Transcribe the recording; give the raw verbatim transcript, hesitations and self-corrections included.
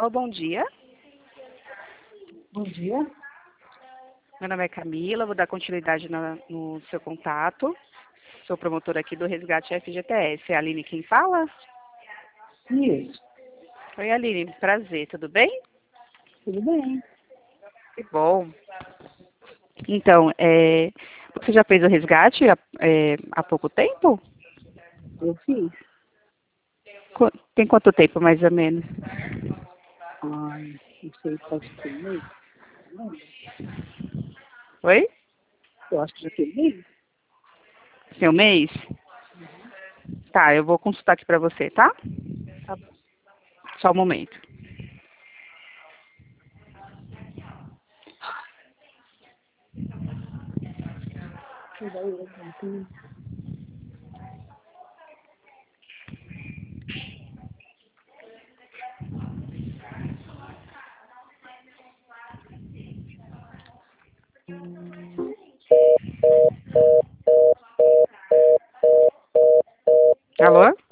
Alô, bom dia. Bom dia. Meu nome é Camila, vou dar continuidade na- no seu contato. Sou promotora aqui do Resgate F G T S. É a Aline quem fala? Isso. Oi, Aline. Prazer, tudo bem? Tudo bem. Que bom. Então, é, você já fez o resgate há, é, há pouco tempo? Eu fiz. Qu- Tem quanto tempo, mais ou menos? Ai, não sei, pode ter mês. Não lembro. Oi? Eu acho que já tem mês. Seu mês? Tá, eu vou consultar aqui pra você, tá? Tá bom. Só um momento. E daí, eu não tenho. Alô?